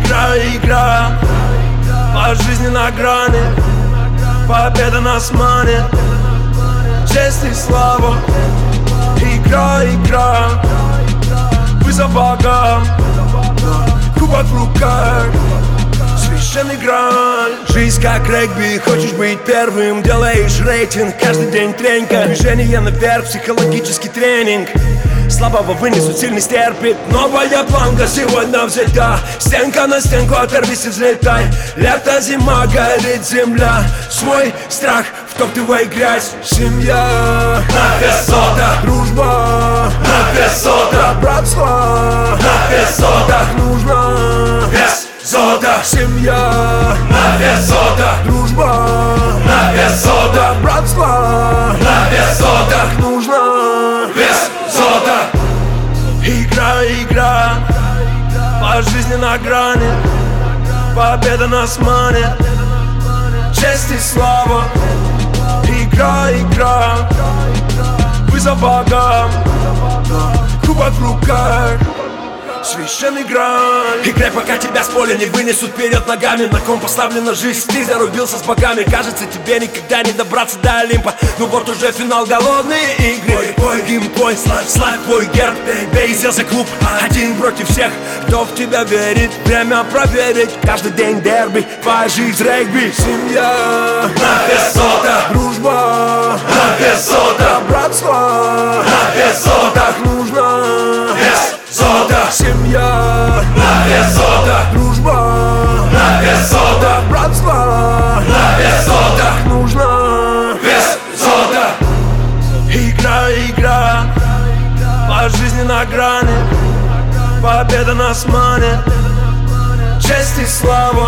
Игра, по жизни на грани, победа нас манит, честь и слава. Игра, вызов богам, кубок в руках, священный граль. Жизнь как регби, хочешь быть первым, делаешь рейтинг, каждый день тренька. Движение наверх, психологический тренинг. Слабого вынесут, сильный стерпит. Новая планка сегодня взята. Стенка на стенку, оторвись и взлетай. Лето, зима, горит земля. Свой страх, втоптывай грязь. Семья на вес золота, дружба на вес золота, братство на вес золота. Так нужно вес золота. Семья на вес золота, дружба на вес золота, братство на вес золота. Так нужно вес золота. Игра, по жизни на грани, победа нас манит, честь и слава. Игра, вызов богам, кубок в руках, священный граль. Играй, пока тебя с поля не вынесут вперед ногами. На ком поставлена жизнь, ты зарубился с богами. Кажется, тебе никогда не добраться до Олимпа, но вот уже финал, голодные игры. Геймпой, славь твой герб, бей за клуб, один против всех, кто в тебя верит. Время проверить, каждый день дерби, твоя жизнь регби. Семья на вес золота, дружба на вес золота, братство на вес золота. Так нужно вес золота. Семья на вес золота, дружба на вес золота, братство на вес золота. Так нужно вес золота. Игра, по жизни на грани, победа нас манит, честь и слава.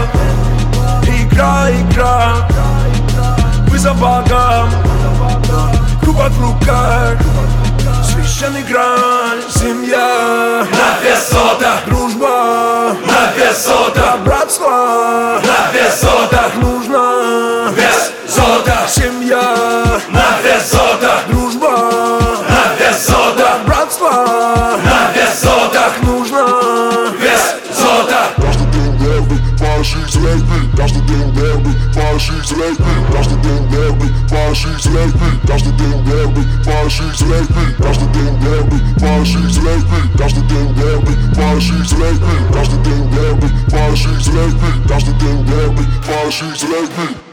Игра, вызов богам, кубок в руках, священный граль. Семья на вес золота, дружба на вес золота, братство на вес золота. Так нужно вес золота. Семья на вес золота, дружба на вес золота, братство на вес золота. Так нужно вес золота. Каждый день дерби, твоя жизнь регби. Каждый день дерби, твоя жизнь регби. Каждый день дерби, твоя жизнь регби. Каждый день дерби, твоя жизнь регби. Каждый день дерби, твоя жизнь регби. Каждый день дерби, твоя жизнь регби. Каждый день дерби, твоя жизнь регби. Каждый день дерби, твоя жизнь регби.